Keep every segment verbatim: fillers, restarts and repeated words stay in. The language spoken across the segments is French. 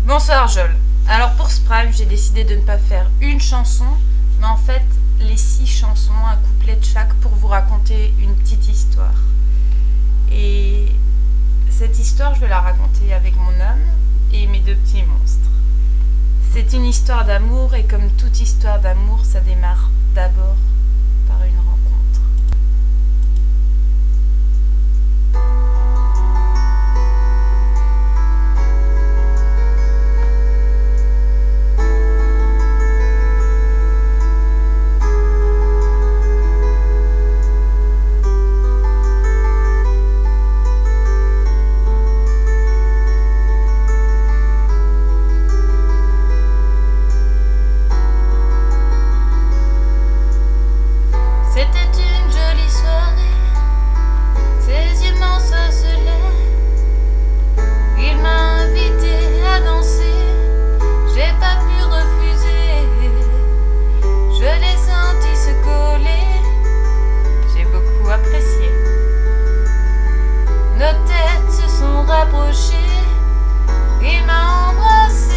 Bonsoir Joel. Alors pour ce prime, j'ai décidé de ne pas faire une chanson, mais en fait les six chansons, un couplet de chaque pour vous raconter une petite histoire. Et cette histoire, je vais la raconter avec mon homme et mes deux petits monstres. C'est une histoire d'amour et comme toute histoire d'amour, ça démarre d'abord par une rencontre. Il m'a embrassé.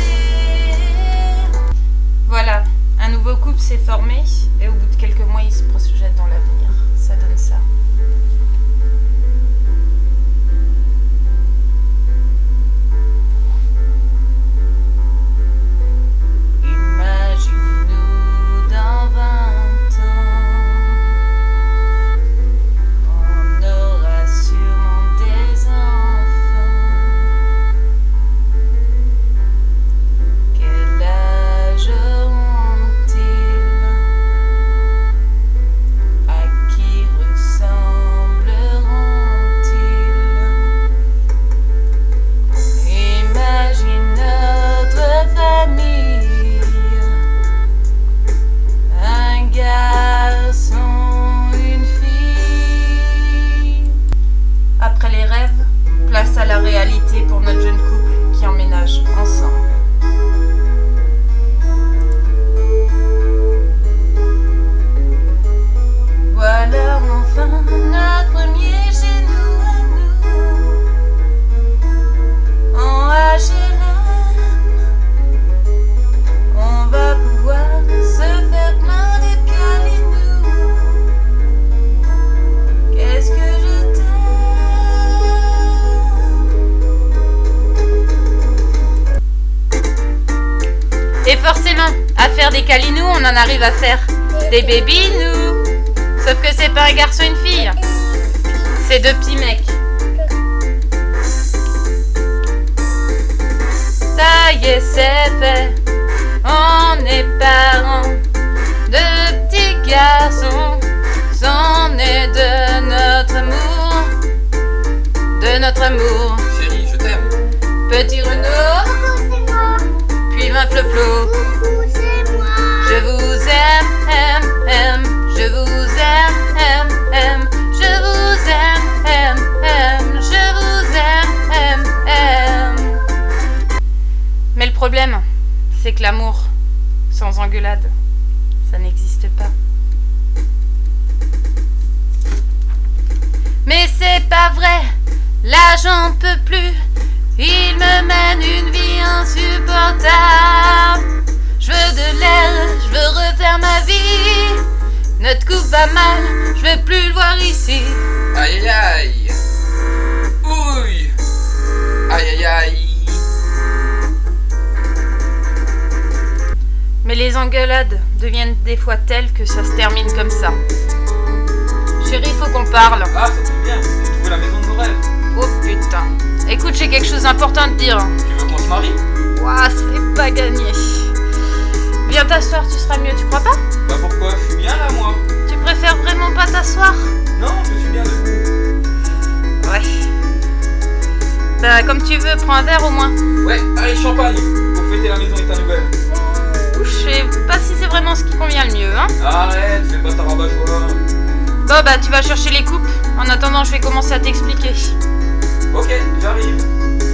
Voilà, un nouveau couple s'est formé et au bout de quelques mois, il se projette dans l'avenir. Ça donne ça. Imagine-nous dans vingt ans. On aura sûrement des enfants. Quel âge auront-ils? À qui ressembleront-ils? Imagine notre famille. Un garçon, une fille. Après les rêves, place à la réalité pour notre jeune couple qui emménage ensemble. Voilà enfin notre premier chez nous à nous. En H L M, on va pouvoir se faire plein de câlinous. Qu'est-ce que je t'aime. Et forcément, à faire des câlinous, on en arrive à faire des bébinous. Sauf que c'est pas un garçon et une fille, c'est deux petits mecs. Ça y est, c'est fait, on est parents de petits garçons. C'en est de notre amour, de notre amour. Chérie, je t'aime. Petit Renaud, Coucou, c'est moi. puis ma Flo-Flo. Coucou, c'est moi. Je vous aime, aime, aime. Je vous aime, aime, aime. Je vous aime, aime, aime. Je vous aime, aime, aime. Mais le problème, c'est que l'amour, sans engueulade, ça n'existe pas. Mais c'est pas vrai, là j'en peux plus. Il me mène une vie insupportable. Je veux de l'air, je veux refaire ma vie. Notre couple va mal, je veux plus le voir ici. Aïe aïe aïe. Ouille. Aïe aïe aïe. Mais les engueulades deviennent des fois telles que ça se termine comme ça. Chérie, faut qu'on parle. Ah, ça tombe bien, j'ai trouvé la maison de nos rêves. Oh putain. Écoute, j'ai quelque chose d'important à te dire. Tu veux qu'on se marie? Ouah, c'est pas gagné. Viens t'asseoir, tu seras mieux, tu crois pas? Bah pourquoi? Je suis bien là, moi. Tu préfères vraiment pas t'asseoir? Non, je suis bien debout. Ouais. Bah, comme tu veux, prends un verre au moins. Ouais, allez, champagne, pour fêter la maison et ta nouvelle. Ouh, je sais pas si c'est vraiment ce qui convient le mieux, hein. Arrête, fais pas ta rabat-joie. Bon, bah, tu vas chercher les coupes. En attendant, je vais commencer à t'expliquer. Ok, j'arrive.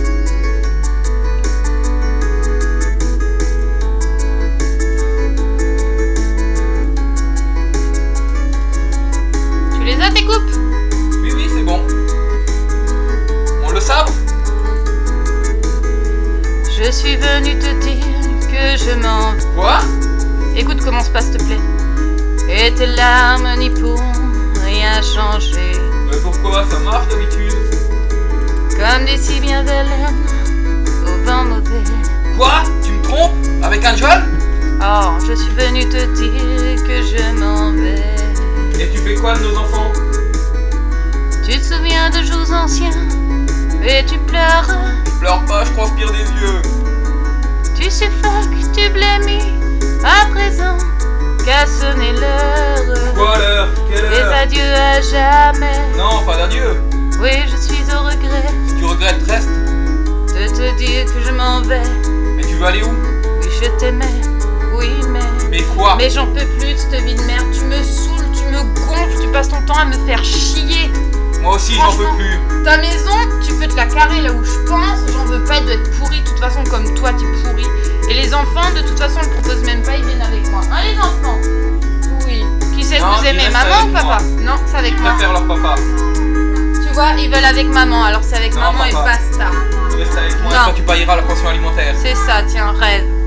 Tu les as, tes coupes? Oui, oui, c'est bon. On le sabre? Je Je suis venue te dire que je m'en vais. Quoi? Écoute comment se passe, s'il te plaît. Et tes larmes n'y pourront rien changer. Mais pourquoi? Ça marche d'habitude. Comme des si bien baleines au vent mauvais. Quoi? Tu me trompes? Avec un Joel? Oh, je suis venue te dire que je m'en vais. Et tu fais quoi de nos enfants? Tu te souviens de jours anciens et tu pleures. Je pleure pas, je transpire des yeux. Tu suffoques, tu blêmis. À présent, qu'à sonner l'heure. Quoi l'heure? Quelle Les heure? adieux à jamais. Non, pas d'adieu. Oui, je suis au regret Si tu regrettes, reste. de te dire que je m'en vais. Mais tu veux aller où? Oui, je t'aimais, oui, mais... Mais quoi? Mais j'en peux plus de cette vie de merde. Tu me saoules, tu me gonfles, tu passes ton temps à me faire chier. Moi aussi, j'en peux Franchement, plus. Ta maison, tu peux te la carrer là où je pense. J'en veux pas, elle doit être pourrie. De toute façon, comme toi, tu es pourri. Et les enfants, de toute façon, ils ne proposent même pas, ils viennent avec moi. Hein, les enfants? Oui. Qui c'est que Non, vous ils aimez, restent maman avec ou papa? moi. Non, c'est avec Ils moi. préfèrent leur papa. Tu vois, ils veulent avec maman, alors c'est avec Non, maman et papa. basta. Reste avec moi Non. et toi tu payeras la pension alimentaire. C'est ça, tiens, rêve.